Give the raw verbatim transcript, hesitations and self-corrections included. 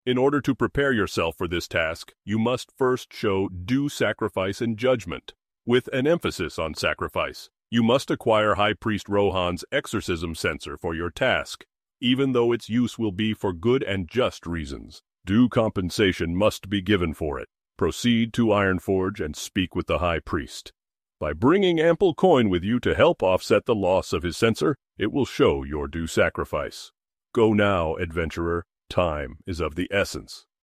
In order to prepare yourself for this task, you must first show due sacrifice and judgment, with an emphasis on sacrifice. You must acquire High Priest Rohan's exorcism censer for your task, even though its use will be for good and just reasons. Due compensation must be given for it. Proceed to Ironforge and speak with the High Priest. By bringing ample coin with you to help offset the loss of his censer, it will show your due sacrifice. Go now, adventurer. Time is of the essence.